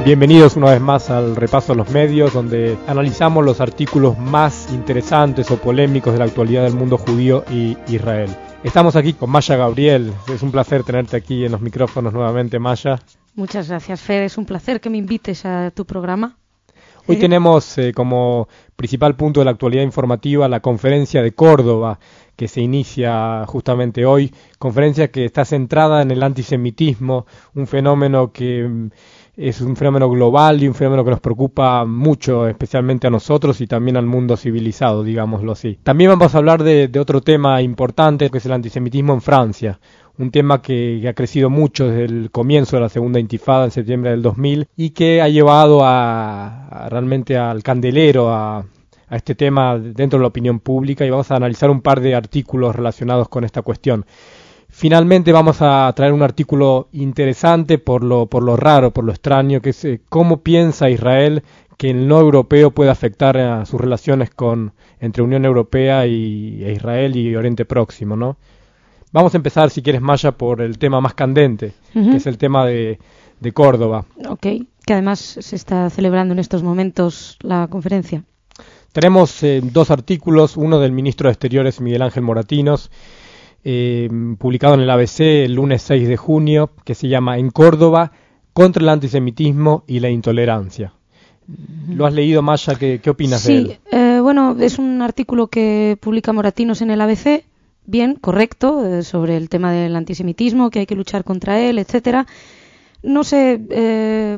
Bienvenidos una vez más al repaso de los medios, donde analizamos los artículos más interesantes o polémicos de la actualidad del mundo judío y Israel. Estamos aquí con Maya Gabriel. Es un placer tenerte aquí en los micrófonos nuevamente, Maya. Muchas gracias, Fer. Es un placer que me invites a tu programa. Hoy tenemos como principal punto de la actualidad informativa la conferencia de Córdoba, que se inicia justamente hoy. Conferencia que está centrada en el antisemitismo, un fenómeno que es un fenómeno global y un fenómeno que nos preocupa mucho, especialmente a nosotros y también al mundo civilizado, digámoslo así. También vamos a hablar de otro tema importante, que es el antisemitismo en Francia. Un tema que ha crecido mucho desde el comienzo de la segunda intifada en septiembre del 2000 y que ha llevado realmente al candelero a este tema dentro de la opinión pública, y vamos a analizar un par de artículos relacionados con esta cuestión. Finalmente vamos a traer un artículo interesante por lo raro, por lo extraño, que es cómo piensa Israel que el no europeo puede afectar a sus relaciones entre Unión Europea e Israel y Oriente Próximo, ¿no? Vamos a empezar, si quieres, Maya, por el tema más candente, que es el tema de Córdoba. Ok, que además se está celebrando en estos momentos la conferencia. Tenemos dos artículos, uno del ministro de Exteriores, Miguel Ángel Moratinos, publicado en el ABC el lunes 6 de junio, que se llama En Córdoba, contra el antisemitismo y la intolerancia. ¿Lo has leído, Maya? ¿Qué opinas de él? Sí, bueno, es un artículo que publica Moratinos en el ABC, bien, correcto, sobre el tema del antisemitismo, que hay que luchar contra él, etcétera. No sé,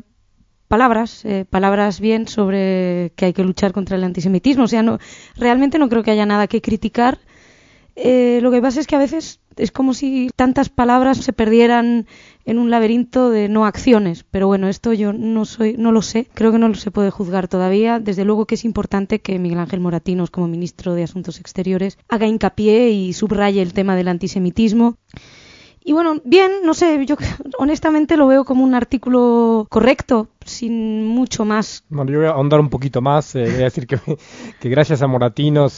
palabras bien sobre que hay que luchar contra el antisemitismo. O sea, realmente no creo que haya nada que criticar. Lo que pasa es que a veces es como si tantas palabras se perdieran en un laberinto de no acciones. Pero bueno, esto yo no lo sé. Creo que no se puede juzgar todavía. Desde luego que es importante que Miguel Ángel Moratinos, como ministro de Asuntos Exteriores, haga hincapié y subraye el tema del antisemitismo. Y bueno, bien, no sé, yo honestamente lo veo como un artículo correcto, sin mucho más. Bueno, yo voy a ahondar un poquito más. Voy a decir que gracias a Moratinos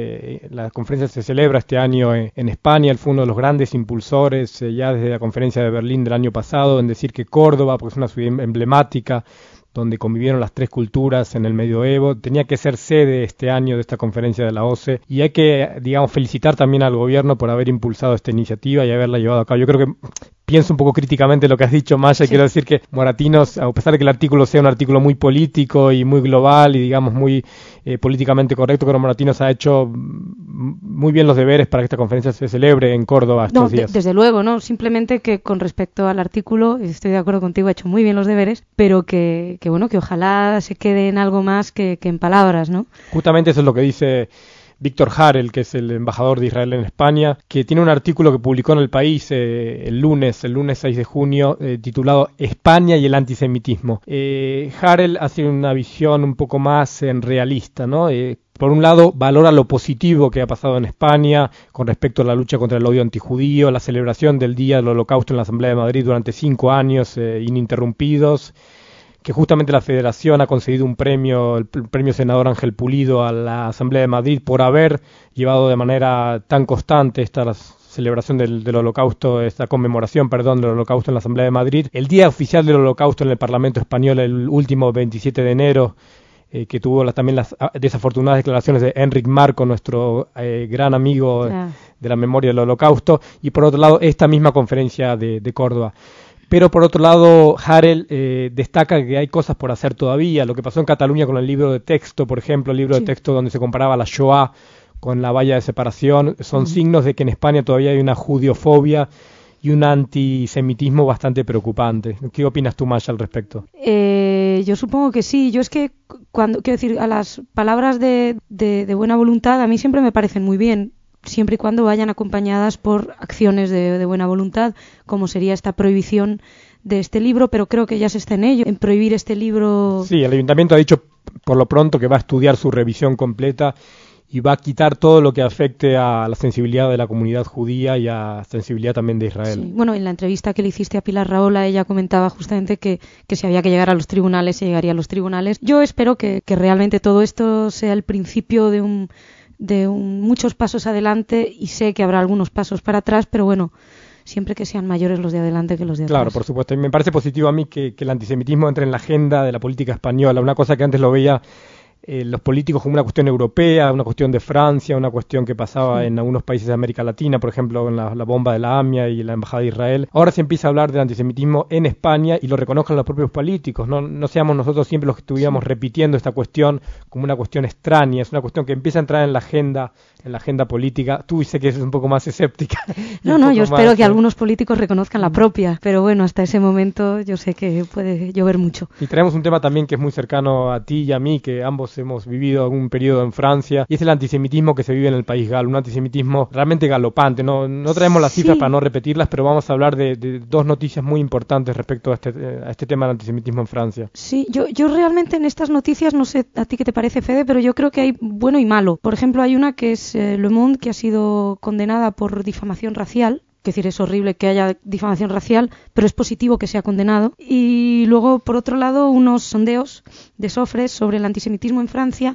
la conferencia se celebra este año en España. Él fue uno de los grandes impulsores ya desde la conferencia de Berlín del año pasado en decir que Córdoba, porque es una ciudad emblemática, donde convivieron las tres culturas en el medioevo, tenía que ser sede este año de esta conferencia de la OCE, y hay que, digamos, felicitar también al gobierno por haber impulsado esta iniciativa y haberla llevado a cabo. Yo creo que pienso un poco críticamente lo que has dicho, Maya, y quiero decir que Moratinos, a pesar de que el artículo sea un artículo muy político y muy global y, digamos, muy políticamente correcto, creo que Moratinos ha hecho muy bien los deberes para que esta conferencia se celebre en Córdoba estos días. Desde luego, ¿no? Simplemente que con respecto al artículo, estoy de acuerdo contigo, ha hecho muy bien los deberes, pero que bueno, que ojalá se quede en algo más que en palabras, ¿no? Justamente eso es lo que dice Víctor Harel, que es el embajador de Israel en España, que tiene un artículo que publicó en El País el lunes 6 de junio, titulado España y el antisemitismo. Harel hace una visión un poco más realista, ¿no? Por un lado, valora lo positivo que ha pasado en España con respecto a la lucha contra el odio antijudío, la celebración del Día del Holocausto en la Asamblea de Madrid durante 5 años ininterrumpidos, que justamente la Federación ha concedido un premio, el premio senador Ángel Pulido, a la Asamblea de Madrid por haber llevado de manera tan constante esta celebración del Holocausto, esta conmemoración, del Holocausto en la Asamblea de Madrid. El Día Oficial del Holocausto en el Parlamento Español, el último 27 de enero, que tuvo también las desafortunadas declaraciones de Enric Marco, nuestro gran amigo de la memoria del Holocausto, y por otro lado esta misma conferencia de Córdoba. Pero por otro lado, Harel destaca que hay cosas por hacer todavía. Lo que pasó en Cataluña con el libro de texto, por ejemplo, el libro de texto donde se comparaba la Shoah con la valla de separación, son signos de que en España todavía hay una judiofobia y un antisemitismo bastante preocupante. ¿Qué opinas tú, Maya, al respecto? Yo supongo que sí. Yo es que, quiero decir, a las palabras de buena voluntad a mí siempre me parecen muy bien, siempre y cuando vayan acompañadas por acciones de buena voluntad, como sería esta prohibición de este libro, pero creo que ya se está en ello, en prohibir este libro. Sí, el ayuntamiento ha dicho por lo pronto que va a estudiar su revisión completa y va a quitar todo lo que afecte a la sensibilidad de la comunidad judía y a la sensibilidad también de Israel. Sí. Bueno, en la entrevista que le hiciste a Pilar Rahola, ella comentaba justamente que si había que llegar a los tribunales, se llegaría a los tribunales. Yo espero que realmente todo esto sea el principio de muchos pasos adelante, y sé que habrá algunos pasos para atrás, pero bueno, siempre que sean mayores los de adelante que los de atrás. Claro, por supuesto. Y me parece positivo a mí que el antisemitismo entre en la agenda de la política española, una cosa que antes lo veía los políticos como una cuestión europea, una cuestión de Francia, una cuestión que pasaba en algunos países de América Latina, por ejemplo, en la bomba de la AMIA y la Embajada de Israel. Ahora se empieza a hablar del antisemitismo en España y lo reconozcan los propios políticos. No seamos nosotros siempre los que estuviéramos repitiendo esta cuestión como una cuestión extraña. Es una cuestión que empieza a entrar en la agenda política. Tú sé que eres un poco más escéptica. No, yo espero que algunos políticos reconozcan la propia, pero bueno, hasta ese momento yo sé que puede llover mucho. Y traemos un tema también que es muy cercano a ti y a mí, que ambos hemos vivido algún periodo en Francia, y es el antisemitismo que se vive en el país galo, un antisemitismo realmente galopante. No traemos las cifras para no repetirlas, pero vamos a hablar de dos noticias muy importantes respecto a este tema del antisemitismo en Francia. Sí, yo realmente en estas noticias, no sé a ti qué te parece, Fede, pero yo creo que hay bueno y malo. Por ejemplo, hay una que es Le Monde, que ha sido condenada por difamación racial. Es decir, es horrible que haya difamación racial, pero es positivo que sea condenado. Y luego, por otro lado, unos sondeos de Sofres sobre el antisemitismo en Francia,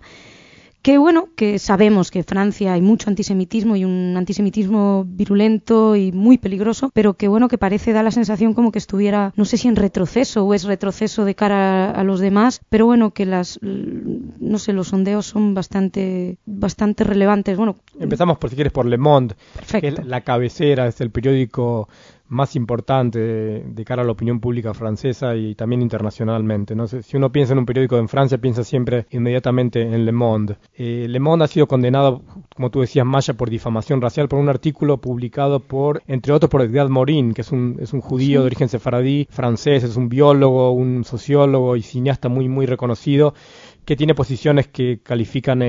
que sabemos que en Francia hay mucho antisemitismo y un antisemitismo virulento y muy peligroso, pero que parece, da la sensación como que estuviera, no sé si en retroceso o es retroceso de cara a los demás, pero que los sondeos son bastante relevantes. Empezamos, por si quieres, por Le Monde. Perfecto. Que es la cabecera, es el periódico más importante de cara a la opinión pública francesa y también internacionalmente, ¿no? Si uno piensa en un periódico en Francia, piensa siempre inmediatamente en Le Monde. Le Monde ha sido condenado, como tú decías, Maya, por difamación racial por un artículo publicado entre otros por Edgar Morin, que es un judío de origen sefaradí, francés, es un biólogo, un sociólogo y cineasta muy, muy reconocido, que tiene posiciones que califican,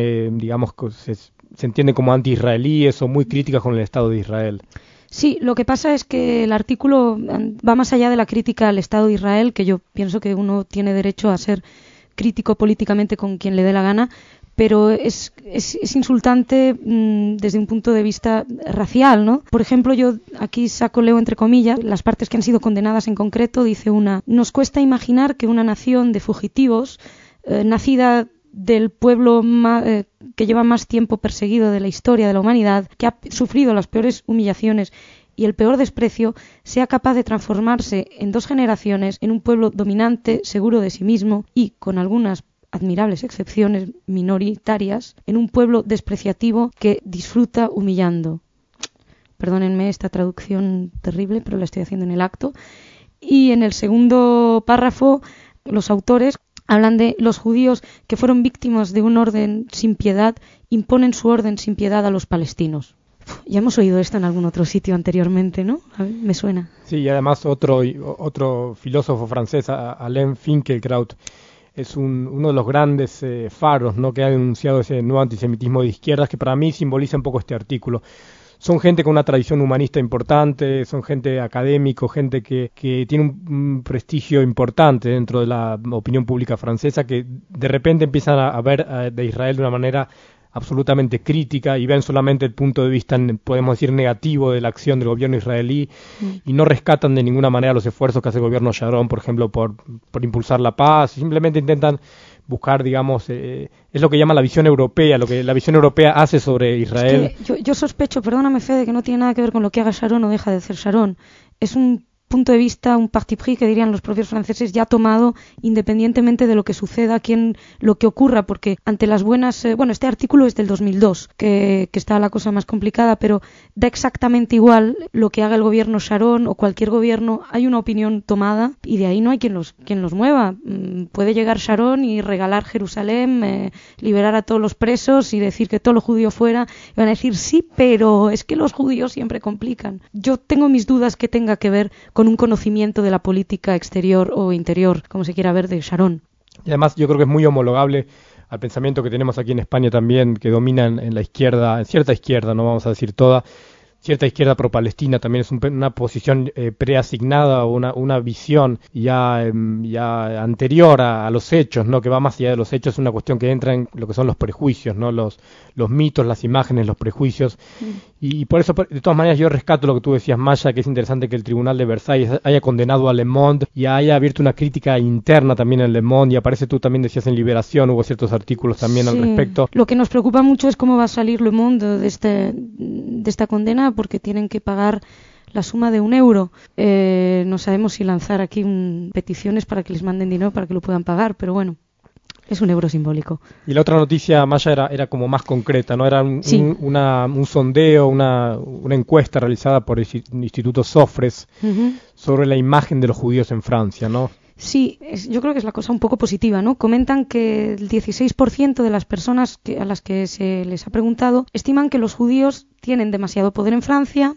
se entienden como anti-israelíes o muy críticas con el Estado de Israel. Sí, lo que pasa es que el artículo va más allá de la crítica al Estado de Israel, que yo pienso que uno tiene derecho a ser crítico políticamente con quien le dé la gana, pero es insultante desde un punto de vista racial, ¿no? Por ejemplo, yo aquí leo entre comillas las partes que han sido condenadas en concreto. Dice una: nos cuesta imaginar que una nación de fugitivos, nacida del pueblo que lleva más tiempo perseguido de la historia de la humanidad, que ha sufrido las peores humillaciones y el peor desprecio, sea capaz de transformarse en 2 generaciones en un pueblo dominante, seguro de sí mismo y, con algunas admirables excepciones minoritarias, en un pueblo despreciativo que disfruta humillando. Perdónenme esta traducción terrible, pero la estoy haciendo en el acto. Y en el segundo párrafo, los autores hablan de los judíos que fueron víctimas de un orden sin piedad, imponen su orden sin piedad a los palestinos. Ya hemos oído esto en algún otro sitio anteriormente, ¿no? A ver, me suena. Sí, y además otro filósofo francés, Alain Finkielkraut, es uno de los grandes faros, ¿no?, que ha denunciado ese nuevo antisemitismo de izquierdas, que para mí simboliza un poco este artículo. Son gente con una tradición humanista importante, son gente académico, gente que tiene un prestigio importante dentro de la opinión pública francesa, que de repente empiezan a ver de Israel de una manera absolutamente crítica y ven solamente el punto de vista, podemos decir, negativo de la acción del gobierno israelí y no rescatan de ninguna manera los esfuerzos que hace el gobierno Sharon, por ejemplo, por impulsar la paz. Simplemente intentan buscar, digamos, es lo que llama la visión europea, lo que la visión europea hace sobre Israel. Es que yo sospecho, perdóname, Fede, que no tiene nada que ver con lo que haga Sharon o deja de hacer Sharon. Es un punto de vista, un parti pris, que dirían los propios franceses, ya tomado independientemente de lo que suceda, lo que ocurra, porque ante las buenas... este artículo es del 2002, que está la cosa más complicada, pero da exactamente igual lo que haga el gobierno Sharon o cualquier gobierno. Hay una opinión tomada y de ahí no hay quien los mueva. Puede llegar Sharon y regalar Jerusalén, liberar a todos los presos y decir que todos los judíos fuera. Y van a decir, sí, pero es que los judíos siempre complican. Yo tengo mis dudas que tenga que ver con un conocimiento de la política exterior o interior, como se quiera ver, de Sharon. Y además yo creo que es muy homologable al pensamiento que tenemos aquí en España también, que domina en la izquierda, en cierta izquierda, no vamos a decir toda, cierta izquierda pro-palestina. También es una posición preasignada o una visión ya anterior a los hechos, ¿no?, que va más allá de los hechos. Es una cuestión que entra en lo que son los prejuicios, ¿no?, los mitos, las imágenes, los prejuicios. Y por eso, de todas maneras, yo rescato lo que tú decías, Maya, que es interesante que el Tribunal de Versalles haya condenado a Le Monde y haya abierto una crítica interna también en Le Monde, y aparece, tú también decías, en Liberación, hubo ciertos artículos también al respecto. Lo que nos preocupa mucho es cómo va a salir Le Monde de esta condena, porque tienen que pagar la suma de €1. No sabemos si lanzar aquí peticiones para que les manden dinero para que lo puedan pagar, pero bueno, es €1 simbólico. Y la otra noticia, Maya, era como más concreta, ¿no? Era un sondeo, una encuesta realizada por el Instituto Sofres sobre la imagen de los judíos en Francia, ¿no? Sí, yo creo que es la cosa un poco positiva, ¿no? Comentan que el 16% de las personas a las que se les ha preguntado estiman que los judíos tienen demasiado poder en Francia,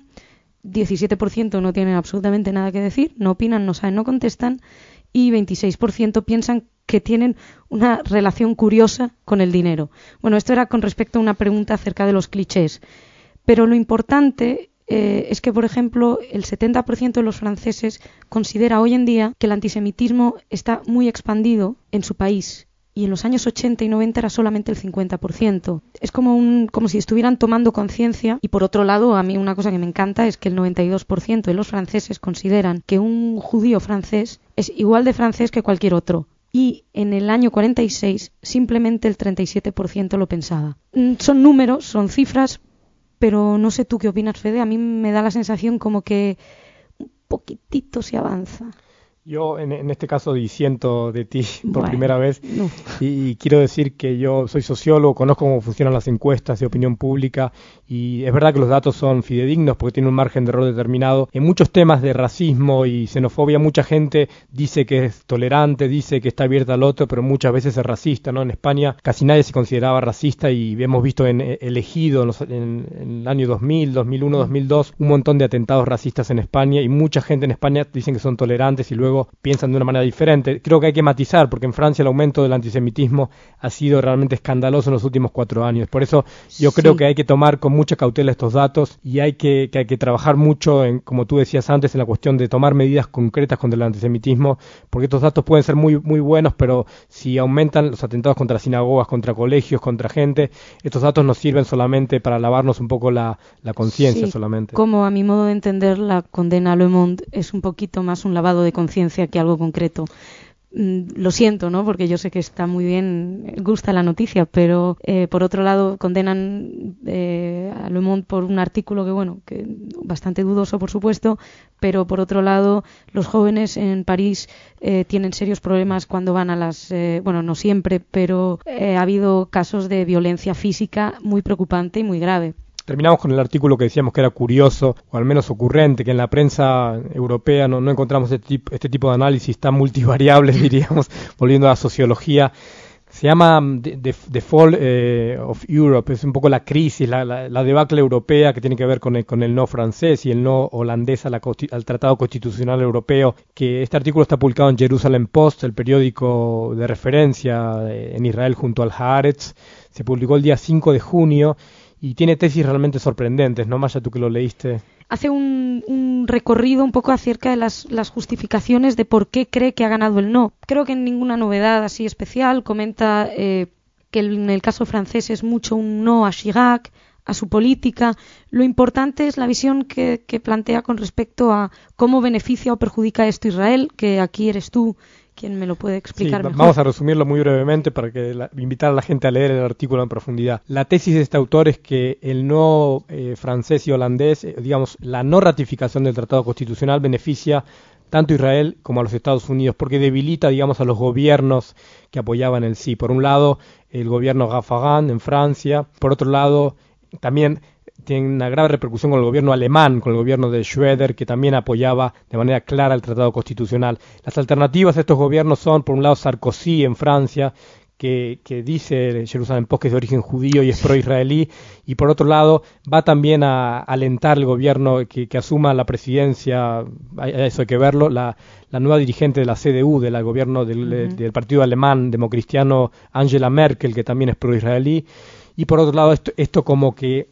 17% no tienen absolutamente nada que decir, no opinan, no saben, no contestan, y 26% piensan que tienen una relación curiosa con el dinero. Bueno, esto era con respecto a una pregunta acerca de los clichés, pero lo importante es que, por ejemplo, el 70% de los franceses considera hoy en día que el antisemitismo está muy expandido en su país, y en los años 80 y 90 era solamente el 50%. Es como si estuvieran tomando conciencia. Y por otro lado, a mí una cosa que me encanta es que el 92% de los franceses consideran que un judío francés es igual de francés que cualquier otro. Y en el año 46 simplemente el 37% lo pensaba. Son números, son cifras, pero no sé tú qué opinas, Fede. A mí me da la sensación como que un poquitito se avanza. Yo en este caso disiento de ti por primera vez y quiero decir que yo soy sociólogo, conozco cómo funcionan las encuestas de opinión pública y es verdad que los datos son fidedignos porque tienen un margen de error determinado. En muchos temas de racismo y xenofobia mucha gente dice que es tolerante, dice que está abierta al otro, pero muchas veces es racista, ¿no? En España casi nadie se consideraba racista y hemos visto en Elegido en el año 2000, 2001, 2002 un montón de atentados racistas en España y mucha gente en España dicen que son tolerantes y luego piensan de una manera diferente. Creo que hay que matizar, porque en Francia el aumento del antisemitismo ha sido realmente escandaloso en los últimos 4 años. Por eso yo creo que hay que tomar con mucha cautela estos datos y hay que trabajar mucho, como tú decías antes, en la cuestión de tomar medidas concretas contra el antisemitismo, porque estos datos pueden ser muy, muy buenos, pero si aumentan los atentados contra sinagogas, contra colegios, contra gente, estos datos nos sirven solamente para lavarnos un poco la conciencia solamente. Como a mi modo de entender, la condena a Le Monde es un poquito más un lavado de conciencia que algo concreto. Lo siento, ¿no? Porque yo sé que está muy bien, gusta la noticia, pero por otro lado condenan a Le Monde por un artículo que bastante dudoso, por supuesto, pero por otro lado los jóvenes en París tienen serios problemas cuando van a no siempre, pero ha habido casos de violencia física muy preocupante y muy grave. Terminamos con el artículo que decíamos que era curioso, o al menos ocurrente, que en la prensa europea no encontramos este tipo de análisis tan multivariables, diríamos, volviendo a la sociología. Se llama The Fall of Europe, es un poco la crisis, la debacle europea que tiene que ver con el no francés y el no holandés al Tratado Constitucional Europeo, que este artículo está publicado en Jerusalem Post, el periódico de referencia en Israel junto al Haaretz. Se publicó el día 5 de junio y tiene tesis realmente sorprendentes, ¿no, Maya, tú que lo leíste? Hace un recorrido un poco acerca de las justificaciones de por qué cree que ha ganado el no. Creo que ninguna novedad así especial. Comenta que en el caso francés es mucho un no a Chirac, a su política. Lo importante es la visión que plantea con respecto a cómo beneficia o perjudica esto a Israel, que aquí eres tú quien me lo puede explicar mejor. Vamos a resumirlo muy brevemente para invitar a la gente a leer el artículo en profundidad. La tesis de este autor es que el no francés y holandés, la no ratificación del Tratado Constitucional beneficia tanto a Israel como a los Estados Unidos, porque debilita, a los gobiernos que apoyaban el sí. Por un lado, el gobierno Raffarin en Francia, por otro lado, también tiene una grave repercusión con el gobierno alemán, con el gobierno de Schröder, que también apoyaba de manera clara el Tratado Constitucional. Las alternativas a estos gobiernos son, por un lado, Sarkozy en Francia, que dice Jerusalem Post que es de origen judío y es pro-israelí, y por otro lado va también a alentar el gobierno que asuma la presidencia, eso hay que verlo, la nueva dirigente de la CDU, del gobierno del partido alemán democristiano, Angela Merkel, que también es pro-israelí. Y por otro lado, esto como que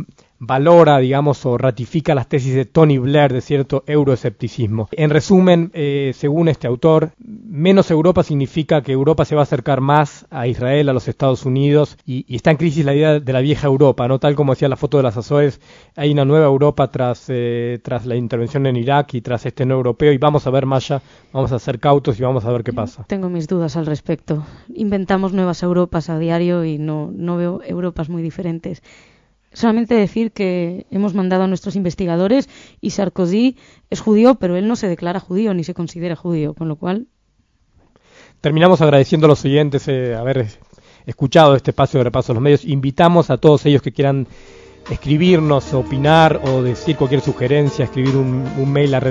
valora, o ratifica las tesis de Tony Blair de cierto euroescepticismo. En resumen, según este autor, menos Europa significa que Europa se va a acercar más a Israel, a los Estados Unidos, y está en crisis la idea de la vieja Europa, ¿no? Tal como decía la foto de las Azores, hay una nueva Europa tras la intervención en Irak y tras este no europeo, y vamos a ver, Maya, vamos a ser cautos y vamos a ver qué pasa. Tengo mis dudas al respecto. Inventamos nuevas Europas a diario y no veo Europas muy diferentes. Solamente decir que hemos mandado a nuestros investigadores y Sarkozy es judío, pero él no se declara judío ni se considera judío, con lo cual... Terminamos agradeciendo a los oyentes haber escuchado este espacio de Repaso a los Medios. Invitamos a todos ellos que quieran escribirnos, opinar o decir cualquier sugerencia, escribir un mail a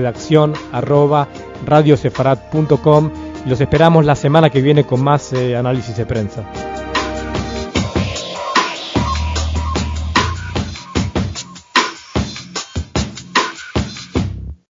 redacción@radiosefarat.com. Los esperamos la semana que viene con más análisis de prensa.